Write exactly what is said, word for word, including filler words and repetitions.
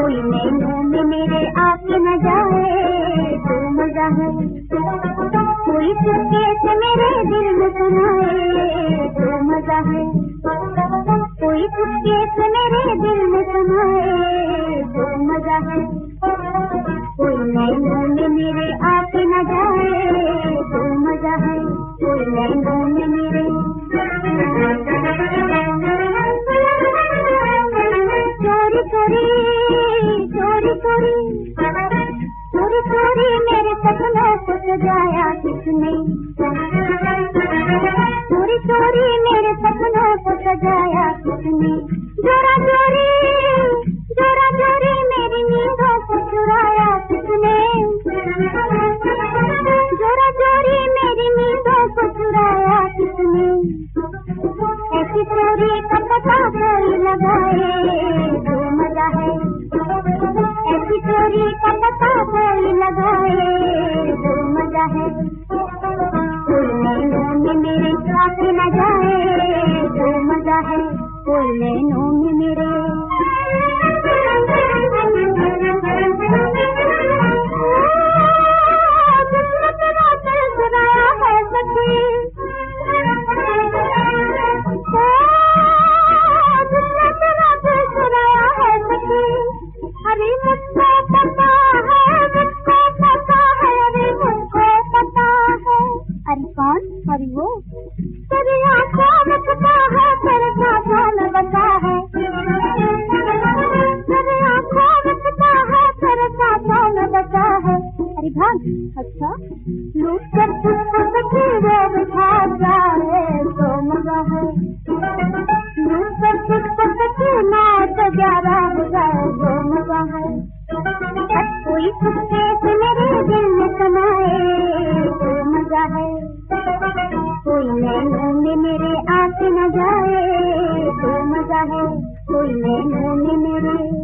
कोई नैनों में मेरे आके न जाए तो मजा है, कोई चुपके से मेरे दिल में सुनाए तो मजा है, कोई चुपके से मेरे दिल में सुनाए तो मजा है, कोई नैनों में मेरे आके न जाए तो मजा है, कोई नैनों में मेरे। चोरी चोरी चोरी चोरी चोरी चोरी मेरे सपनों को सजाया किसने, चोरी चोरी मेरे सपनों को सजाया किसने, जोरा जोरी जोरा जोरी मेरी नींदों को चुराया किसने, जोरा जोरी मेरी नींदों को चुराया किसने, ऐसी चोरी का पता कोई लगाए तो मजा है, ऐसी चोरी का पता कोई लगाए तो मजा है, कोई नैनों में मेरे साथ न जाए तो मजा है, कोई नैनों में मेरे। अरे मुझको पता है, मुझको पता है, अरे मुझको पता है। अरे कौन? अरे वो तेरी आंखों में पता है, तेरे सांसों में बता है, तेरी आंखों में पता है, तेरे सांसों में बता है। अरे भाग। अच्छा लूट कर तुझको सखी वो बिठा जाए तो मजा है, लूट कर तुझको सखी ना तो ग्यारह हो जाए तो मजा है, कोई चुपके से मेरे दिल में समाए तो मजा है, कोई नैनों में मेरे आके न जाए तो मजा है, कोई नैनों में मेरे।